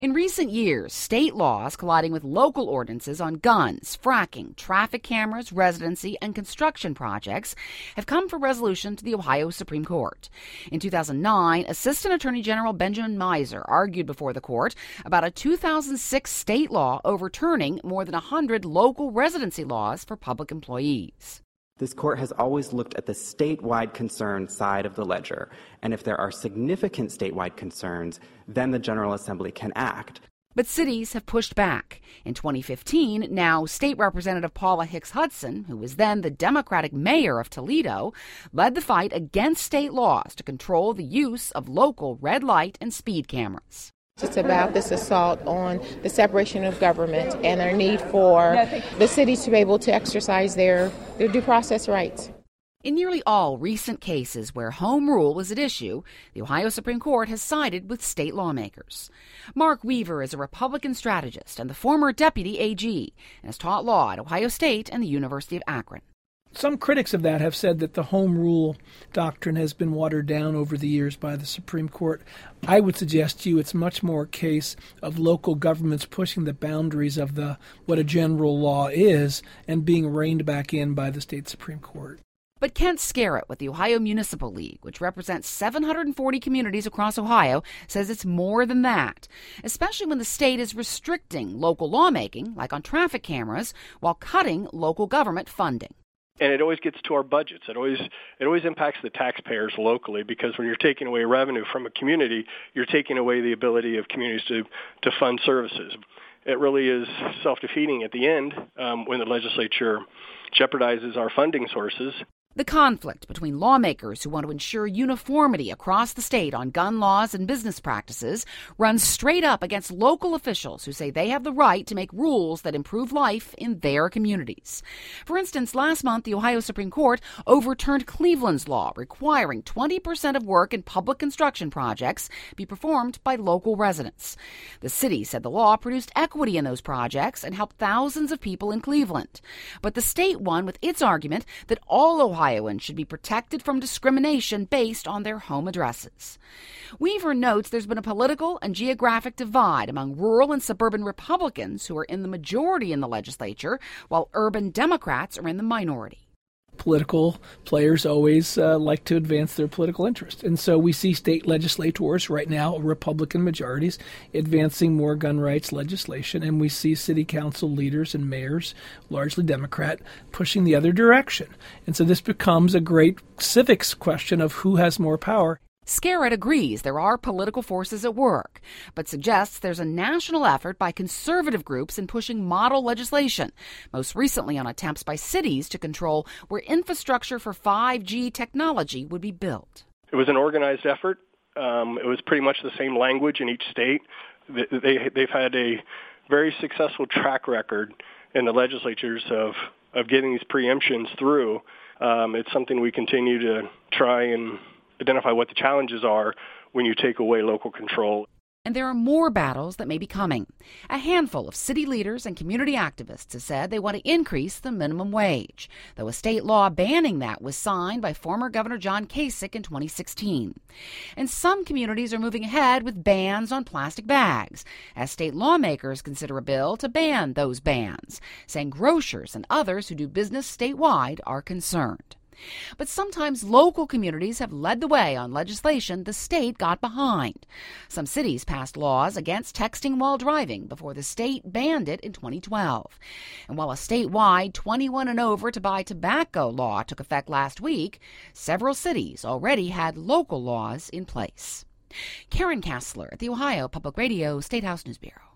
In recent years, state laws colliding with local ordinances on guns, fracking, traffic cameras, residency, and construction projects have come for resolution to the Ohio Supreme Court. In 2009, Assistant Attorney General Benjamin Miser argued before the court about a 2006 state law overturning more than 100 local residency laws for public employees. This court has always looked at the statewide concern side of the ledger, and if there are significant statewide concerns, then the General Assembly can act. But cities have pushed back. In 2015, now State Representative Paula Hicks Hudson, who was then the Democratic mayor of Toledo, led the fight against state laws to control the use of local red light and speed cameras. It's about this assault on the separation of government and our need for the cities to be able to exercise their due process rights. In nearly all recent cases where home rule is at issue, the Ohio Supreme Court has sided with state lawmakers. Mark Weaver is a Republican strategist and the former deputy AG and has taught law at Ohio State and the University of Akron. Some critics of that have said that the home rule doctrine has been watered down over the years by the Supreme Court. I would suggest to you it's much more a case of local governments pushing the boundaries of what a general law is and being reined back in by the state Supreme Court. But Kent Scarrett with the Ohio Municipal League, which represents 740 communities across Ohio, says it's more than that, especially when the state is restricting local lawmaking, like on traffic cameras, while cutting local government funding. And it always gets to our budgets. It always impacts the taxpayers locally, because when you're taking away revenue from a community, you're taking away the ability of communities to fund services. It really is self-defeating at the end when the legislature jeopardizes our funding sources. The conflict between lawmakers who want to ensure uniformity across the state on gun laws and business practices runs straight up against local officials who say they have the right to make rules that improve life in their communities. For instance, last month, the Ohio Supreme Court overturned Cleveland's law requiring 20% of work in public construction projects be performed by local residents. The city said the law produced equity in those projects and helped thousands of people in Cleveland. But the state won with its argument that all Ohioans should be protected from discrimination based on their home addresses. Weaver notes there's been a political and geographic divide among rural and suburban Republicans who are in the majority in the legislature, while urban Democrats are in the minority. Political players always like to advance their political interest. And so we see state legislators right now, Republican majorities, advancing more gun rights legislation. And we see city council leaders and mayors, largely Democrat, pushing the other direction. And so this becomes a great civics question of who has more power. Scarrett agrees there are political forces at work, but suggests there's a national effort by conservative groups in pushing model legislation, most recently on attempts by cities to control where infrastructure for 5G technology would be built. It was an organized effort. It was pretty much the same language in each state. They've had a very successful track record in the legislatures of getting these preemptions through. It's something we continue to try and identify what the challenges are when you take away local control. And there are more battles that may be coming. A handful of city leaders and community activists have said they want to increase the minimum wage, though a state law banning that was signed by former Governor John Kasich in 2016. And some communities are moving ahead with bans on plastic bags, as state lawmakers consider a bill to ban those bans, saying grocers and others who do business statewide are concerned. But sometimes local communities have led the way on legislation the state got behind. Some cities passed laws against texting while driving before the state banned it in 2012. And while a statewide 21 and over to buy tobacco law took effect last week, several cities already had local laws in place. Karen Kassler at the Ohio Public Radio State House News Bureau.